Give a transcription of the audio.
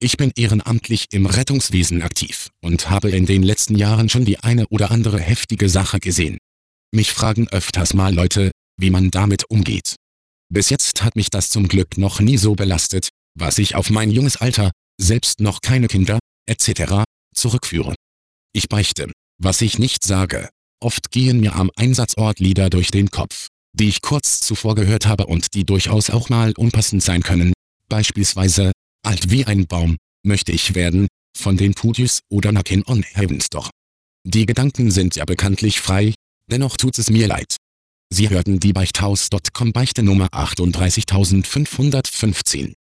Ich bin ehrenamtlich im Rettungswesen aktiv und habe in den letzten Jahren schon die eine oder andere heftige Sache gesehen. Mich fragen öfters mal Leute, wie man damit umgeht. Bis jetzt hat mich das zum Glück noch nie so belastet, was ich auf mein junges Alter, selbst noch keine Kinder, etc., zurückführe. Ich beichte, was ich nicht sage. Oft gehen mir am Einsatzort Lieder durch den Kopf, die ich kurz zuvor gehört habe und die durchaus auch mal unpassend sein können, beispielsweise Alt wie ein Baum, möchte ich werden, von den Pudis oder Knockin' on Heaven's Door. Die Gedanken sind ja bekanntlich frei, dennoch tut es mir leid. Sie hörten die Beichthaus.com Beichte Nummer 38515.